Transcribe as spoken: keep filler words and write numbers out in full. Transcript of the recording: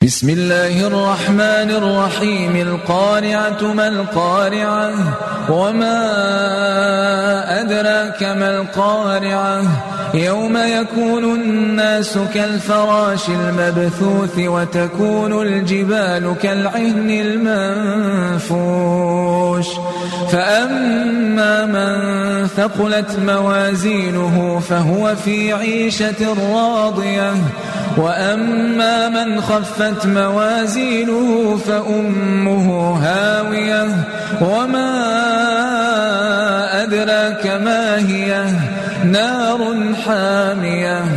بسم الله الرحمن الرحيم القارعة ما القارعة وما أدراك ما القارعة يوم يكون الناس كالفراش المبثوث وتكون الجبال كالعهن المنفوش فأما من ثقلت موازينه فهو في عيشة راضية وأما من خفت موازينه فأمه هاوية وما أدراك ما هي نار حامية